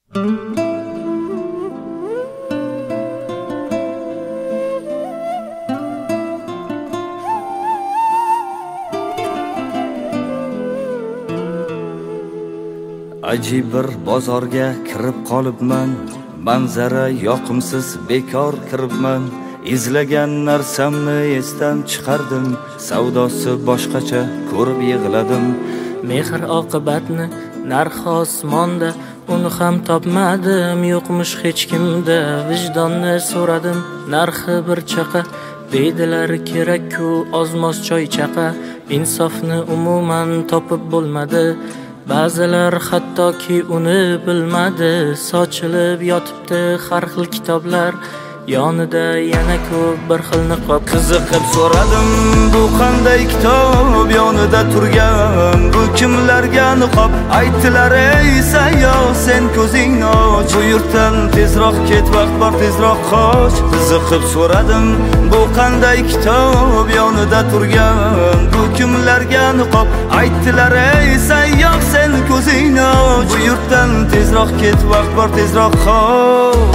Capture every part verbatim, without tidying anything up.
Ajib bir bozorga kirib qolibman, manzara yoqimsiz, bekor kiribman. Izlagan narsamni esdan chiqardim, savdosi boshqacha ko'rib yig'ladim. Mehr oqibatni narxi osmonda, uni ham topmadim, yo'qmish hech kimda. Vijdonni so'radim, narxi bir chaqa, deydilar kerak-ku ozmos choy chaqa. Insofni umuman topib bo'lmadi, ba'zilar hattoki uni bilmadi. Sochilib yotibdi har xil kitoblar, yonida yana ko'p bir xil niqob. Qiziqib so'radim, bu qanday kitob yonida turgan, bu kimlarga niqob? Aytdilar, ey sayyoh, sen ko'zingni och, bu yurtdan tezroq ket, vaqt bor, tezroq qoch. Qiziqib so'radim, bu qanday kitob yonida turgan, bu kimlarga niqob? Aytdilar, ey sayyoh, sen ko'zingni och, bu yurtdan tezroq ket, vaqt bor, tezroq qoch.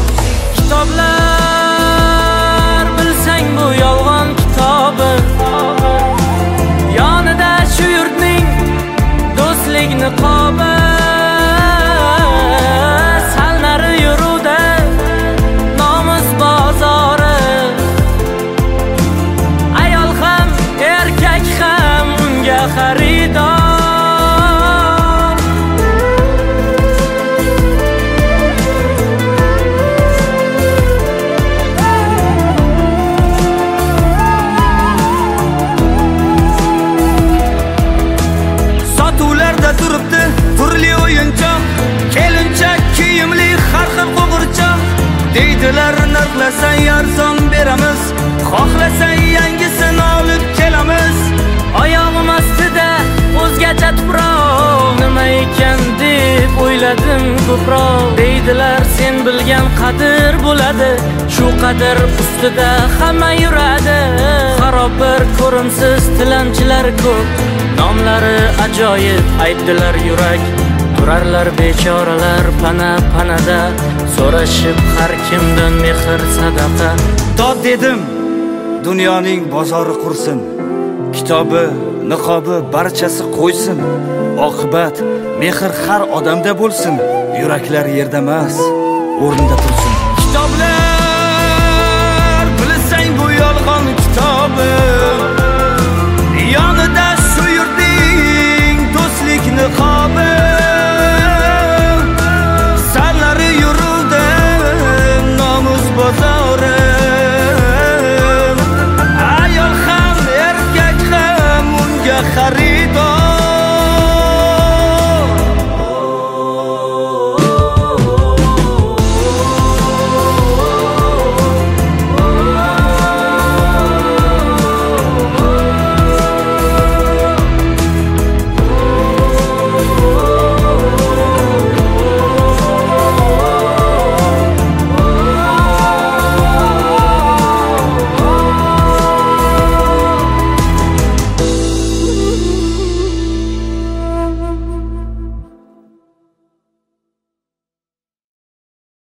Kitoblar bilsang bu yolg'on kitobi, yonida shu yurtning do'stlik niqobi. Sal nari yuruvda nomus bozori, ayol ham erkak ham unga xaridor. Turibdi turli o'yinchoq, kelinchak kiyimli har xil qo'g'irchoq. Deydilar, narxlasang arzon beramiz, xohlasang yangisini olib kelamiz. Oyog'im ostida o'zgacha tuproq, nima ekan deb o'yladim ko'proq. Deydilar, sen bilgan qadr bo'ladi, shu qadr ustida hamma yuradi. Xarob bir ko'rimsiz tilanchilar ko'p, nomlari ajoyib, aytdilar yurak. Turarlar bechoralar pana panada, so'rashib har kimdan mehr sadaqa. Dod dedim, dunyoning bozori qursin, kitobi, niqobi barchasi qo'ysin. Oqibat mehr har odamda bo'lsin, yuraklar yerda emas, o'rnida tursin. Kitoblar bilsang bu yolg'on kitobi, yonida shu yurtning do'stlik niqobi.